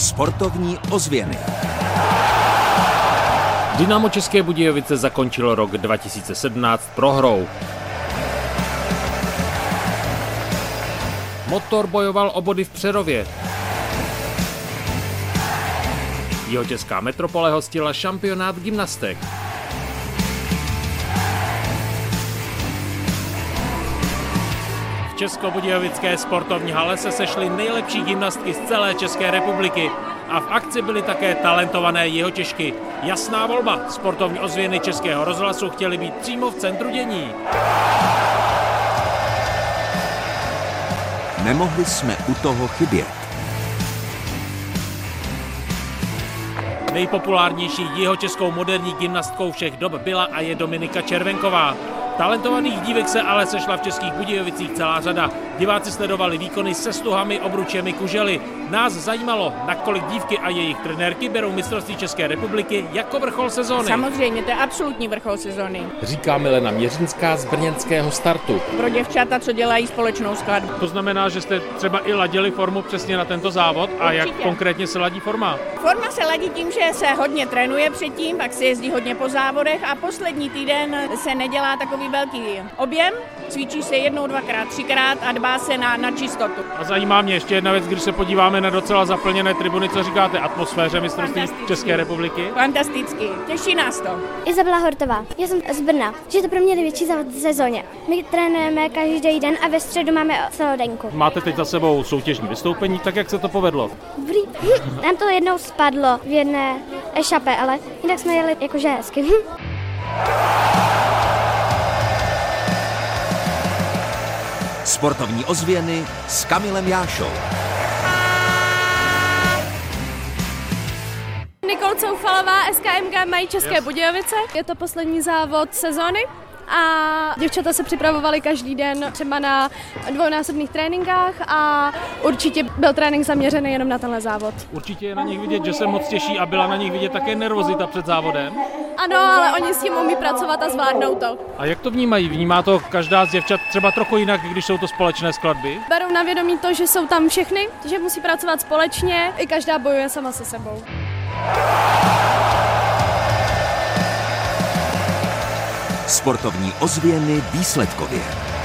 Sportovní ozvěny. Dynamo České Budějovice zakončilo rok 2017 prohrou. Motor bojoval o body v Přerově. Jihočeská metropole hostila šampionát gymnastek. V Českobudějovické sportovní hale se sešly nejlepší gymnastky z celé České republiky a v akci byly také talentované Jihočešky. Jasná volba, sportovní ozvěny Českého rozhlasu chtěly být přímo v centru dění. Nemohli jsme u toho chybět. Nejpopulárnější jihočeskou moderní gymnastkou všech dob byla a je Dominika Červenková. Talentovaných dívek se ale sešla v Českých Budějovicích celá řada. Diváci sledovali výkony se stuhami, obručemi, kužely. Nás zajímalo, nakolik dívky a jejich trenérky berou mistrovství České republiky jako vrchol sezóny. Samozřejmě, to je absolutní vrchol sezóny. Říká Milena Měřinská z brněnského Startu. Pro děvčata, co dělají společnou skladbu. To znamená, že jste třeba i ladili formu přesně na tento závod? A určitě. Jak konkrétně se ladí forma? Forma se ladí tím, že se hodně trénuje předtím, pak se jezdí hodně po závodech a poslední týden se nedělá takový velký objem, cvičí se jednou, dvakrát, třikrát a dbá se na čistotu. A zajímá mě ještě jedna věc, když se podíváme na docela zaplněné tribuny, co říkáte atmosféře mistrovství České republiky? Fantasticky, těší nás to. Izabela Hortová, já jsem z Brna, že je to pro mě největší závod v sezóně. My trénujeme každý den a ve středu máme celodenku. Máte teď za sebou soutěžní vystoupení, tak jak se to povedlo? Dobrý. Nám to jednou spadlo v jedné ešape, ale jinak jsme jeli jakože hezky. Sportovní ozvěny s Kamilem Jášou. Nikol Coufalová, SKMG mají České Budějovice. Je to poslední závod sezony a děvčata se připravovaly každý den třeba na dvounásobných tréninkách a určitě byl trénink zaměřený jenom na tenhle závod. Určitě je na nich vidět, že se moc těší a byla na nich vidět také nervozita před závodem. Ano, ale oni s tím umí pracovat a zvládnou to. A jak to vnímají? Vnímá to každá z děvčat třeba trochu jinak, když jsou to společné skladby? Berou na vědomí to, že jsou tam všechny, že musí pracovat společně, i každá bojuje sama se sebou. Sportovní ozvěny výsledkově.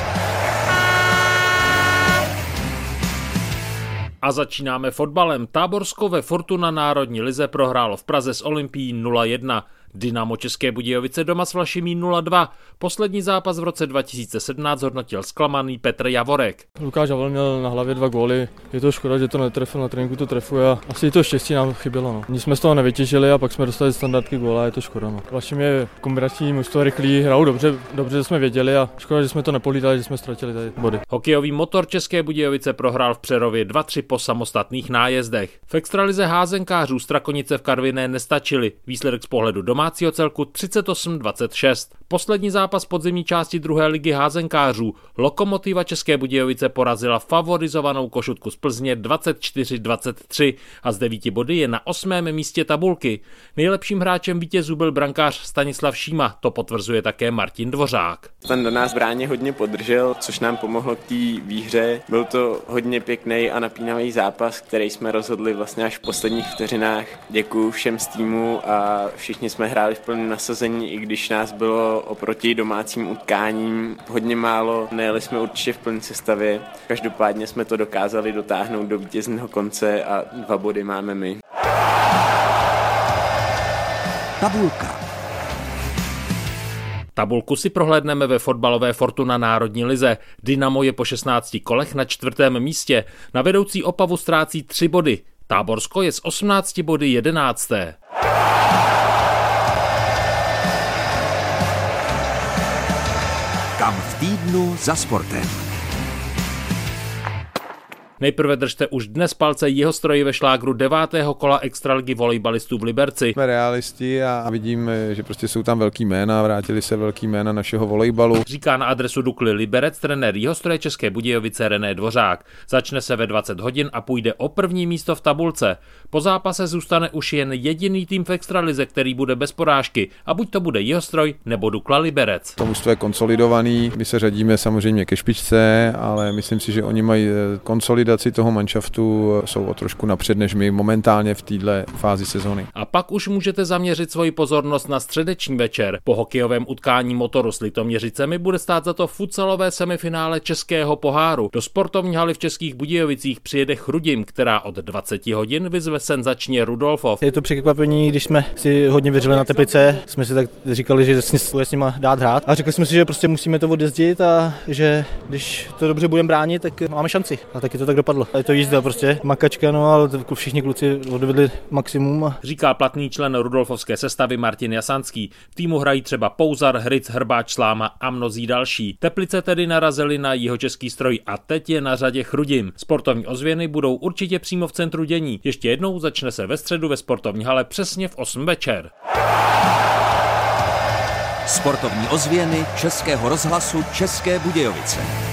A začínáme fotbalem. Táborsko ve Fortuna národní lize prohrálo v Praze s Olympií 0-1. Dynamo České Budějovice doma s Vlašimí 0-2. Poslední zápas v roce 2017 hodnotil zklamaný Petr Javorek. Lukáš Havel měl na hlavě 2 góly. Je to škoda, že to netrefil, na tréninku to trefuje a asi to štěstí nám chybělo. No. Nic jsme z toho nevytěžili a pak jsme dostali standardky góla a je to škoda. No. Vlašim je kombinační mužstvo, rychlý, hrajou dobře jsme věděli a škoda, že jsme to nepohlídali, že jsme ztratili tady body. Hokejový Motor České Budějovice prohrál v Přerově 2-3 po samostatných nájezdech. V extralize házenkářů Strakonice v Karviné nestačili. Výsledek z pohledu domácího celku 38-26. Poslední zápas podzimní části druhé ligy házenkářů Lokomotiva České Budějovice porazila favorizovanou Košutku z Plzně 24-23 a z 9 body je na 8. místě tabulky. Nejlepším hráčem vítězů byl brankář Stanislav Šíma, to potvrzuje také Martin Dvořák. Ten do nás bráně hodně podržel, což nám pomohlo k té výhře. Byl to hodně pěkný a napínavý zápas, který jsme rozhodli vlastně až v posledních vteřinách. Děkuju všem z týmu a všichni jsme hráli v plném nasazení, i když nás bylo oproti domácím utkáním hodně málo. Nejeli jsme určitě v plné sestavě. Každopádně jsme to dokázali dotáhnout do vítězného konce a 2 body máme my. Tabulka. Tabulku si prohlédneme ve fotbalové Fortuna národní lize. Dynamo je po 16 kolech na 4. místě. Na vedoucí Opavu ztrácí 3 body. Táborsko je s 18 body 11. Kam v týdnu za sportem. Nejprve držte už dnes palce Jihostroji ve šlágru 9. kola extraligy volejbalistů v Liberci. Jsme realisti a vidíme, že prostě jsou tam velký jména, vrátili se velký jména našeho volejbalu. Říká na adresu Dukly Liberec trenér Jihostroje České Budějovice René Dvořák. Začne se ve 20 hodin a půjde o první místo v tabulce. Po zápase zůstane už jen jediný tým v extralize, který bude bez porážky, a buď to bude Jihostroj nebo Dukla Liberec. To mužstvo je konsolidovaný, my se řadíme samozřejmě ke špičce, ale myslím si, že oni mají konsolidovaný konsolidaci toho manšaftu jsou o trošku napřed než my momentálně v této fázi sezony. A pak už můžete zaměřit svoji pozornost na středeční večer. Po hokejovém utkání Motoru s Litoměřicemi bude stát za to futsalové semifinále Českého poháru. Do sportovní haly v Českých Budějovicích přijede Chrudim, která od 20 hodin vyzve senzačně Rudolfov. Je to překvapení, když jsme si hodně věřili na Teplice, jsme si tak říkali, že bude s nima dát hrát a řekli jsme si, že prostě musíme to odjezdit a že když to dobře budeme bránit, tak máme šanci. A taky to tak dopadlo. Je to jízda prostě, makačka, no ale všichni kluci odvedli maximum. Říká platný člen rudolfovské sestavy Martin Jasanský. V týmu hrají třeba Pouzar, Hryc, Hrbáč, Sláma a mnozí další. Teplice tedy narazili na jihočeský stroj a teď je na řadě Chrudim. Sportovní ozvěny budou určitě přímo v centru dění. Ještě jednou začne se ve středu ve sportovní hale přesně v 8 večer. Sportovní ozvěny Českého rozhlasu České Budějovice.